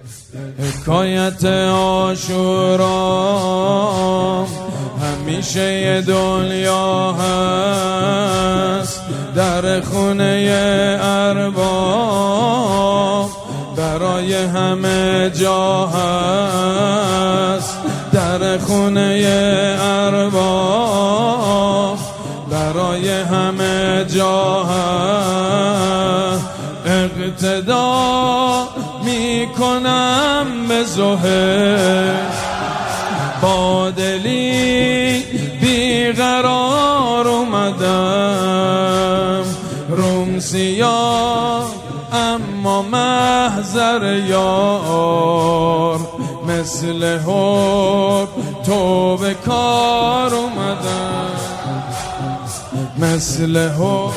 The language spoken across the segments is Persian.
حکایت عاشورا همیشه یه دنیا هست در خونه ارباب، برای همه جا هست در خونه ارباب، برای همه جا هست. اقتدا میکنم به زهر، با دلی بیقرار اومدم، روم سیاه اما محضر یار، مثل حب تو به کار اومدم، مثل حب.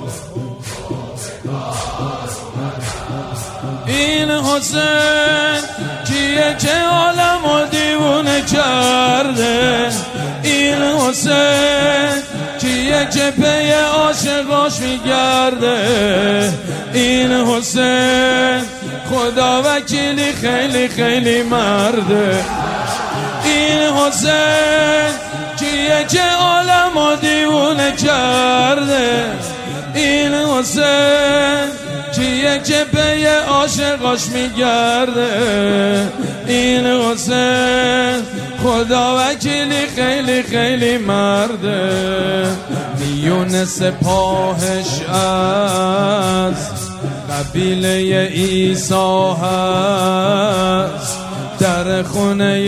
این حسین کیه که عالمو دیوونه کرده؟ این حسین کیه که پی عاشقاش میگرده؟ این حسین خدا وکیلی خیلی خیلی مرده. این حسین کیه که عالمو دیوونه کرده؟ این حسین کیه که پی عاشقاش میگرده؟ این حسین خدا وکیلی خیلی خیلی مرده. میون سپاهش از قبیله عیسی هست، در خونه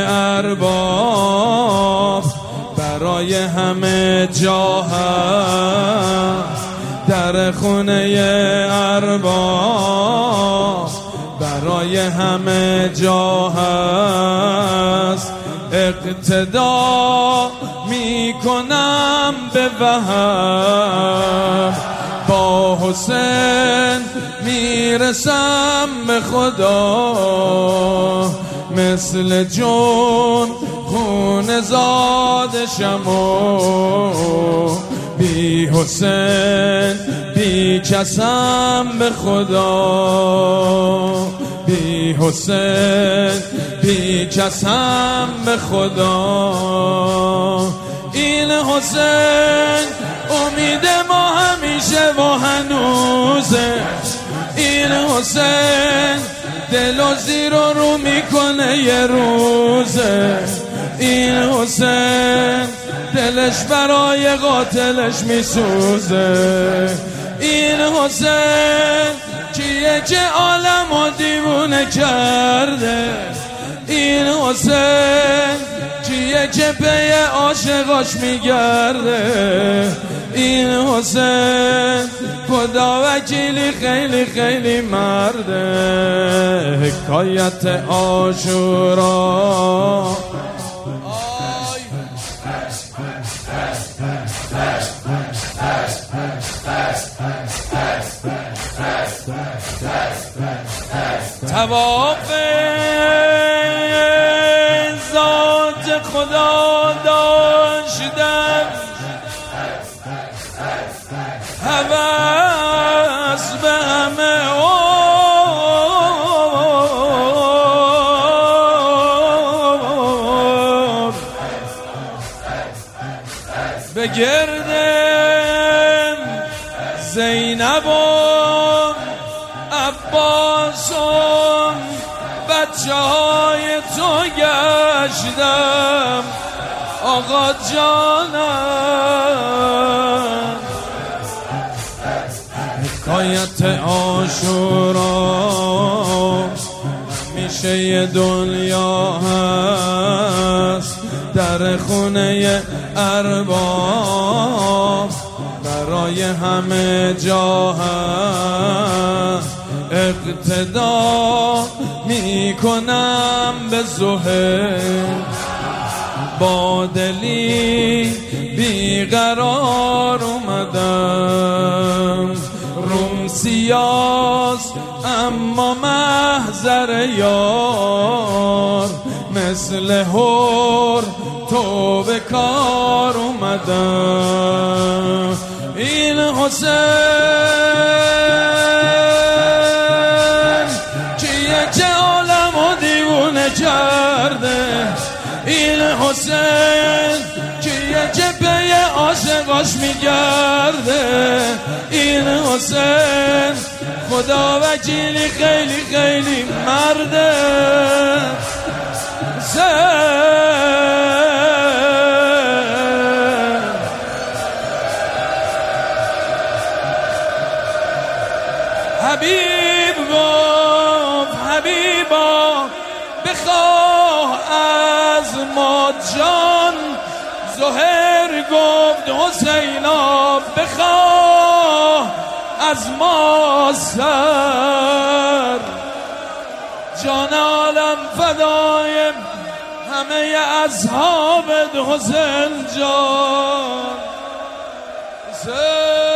ارباب برای همه جا هست، در خونه ارباب برای همه جا هست. اقتدا میکنم به وهم، با حسین میرسم به خدا، مثل جون خون زادشم و بی حسین بی کسم به خدا، بی حسین بی کسم به خدا. این حسین امید ما همیشه و هنوزه، این حسین دل و زیر رو میکنه یه روزه، این حسین دلش برای قاتلش میسوزه. این حسین کیه که عالمو دیوونه کرده؟ این حسین کیه که پی عاشقاش میگرده؟ این حسین خدا وکیلی خیلی خیلی مرده. حکایت عاشورا تواف ذات خدا داشتم، هوس به همه عمر، بگردم زینب و عباس و بچه های تو گشتم آقا جانم. حکایت عاشورا همیشه یه دنیا هست در خونه ارباب، برای همه جا هست. اقتدا میکنم به زهر، با دلی بیقرار اومدم، روم سیاست اما محضر یار، مثل هر تو به کار اومدم. این حسین کیه که کرده این حسین که یه جبه عاشقاش میگرده این حسین خدا وکیلی خیلی خیلی مرده حبیب گفت حبیبا بخواه از ما جان زهر گفت حسینا بخواه از ما سر جان عالم فدای همه اصحاب حسین جان